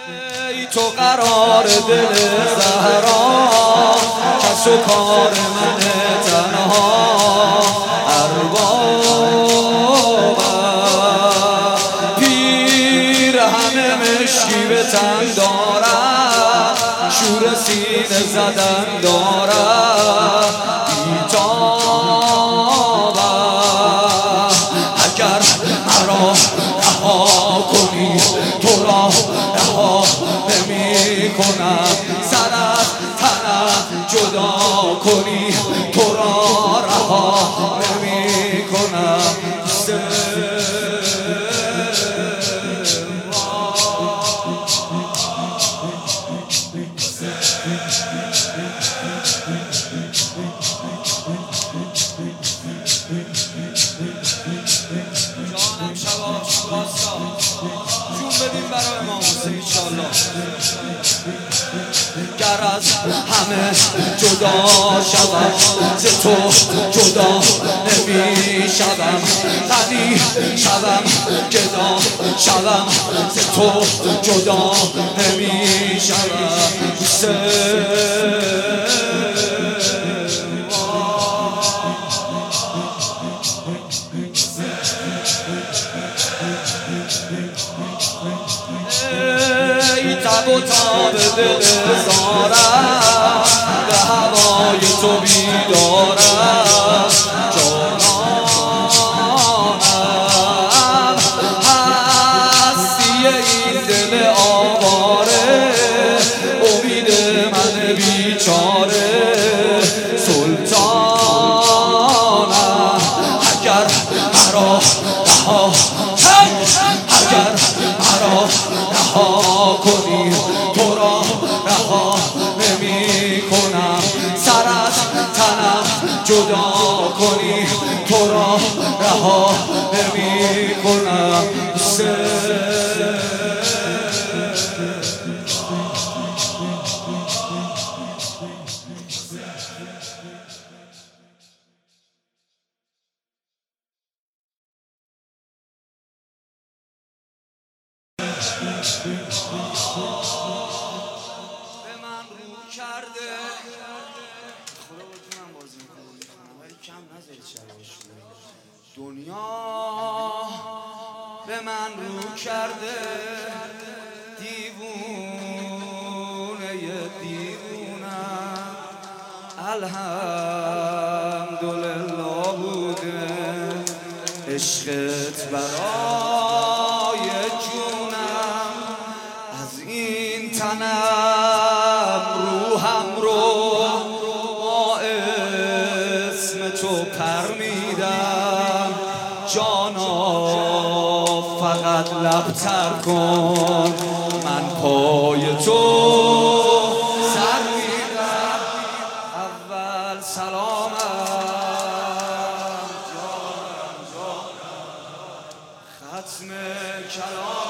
ای تو قرار دل زهرا، کس و کار من تنها اربابم. پیرهن مشکی به تن دارد، شور سینه زدن دارد، بیتابم. اگر مرا رها کنی تو را رها نمی کنم، سر از تنم جدا کنی تو را رها نمی کنم. جانم شباب باستا جون بدیم برای ما حسین انشالله. گر از همه جدا شدم ز تو جدا نمی شدم، غنی شدم گدا شدم ز تو جدا نمی شدم. ای تب و تاب دل زارم، به هوای تو بیدارم. جانانم هستی این دل آواره، امید من بیچاره. سلطانم اگر مرا رها اگر مرا رها کنی تو را رها نمی کنم، سر از تنم جدا کنی تو را رها نمی کنم. به من رو کرده خدا بتونم بازی کنم ولی کم نذارید شباش دنیا. به من رو کرده دیوونه دیوونم، الحمدلله بوده عشقت برای جونم. از این تنم روحم رو با اسم تو پر میدم. جانا فقط لب تر کن، من پای تو سر میدم. اول سلامم جانم ختم کلام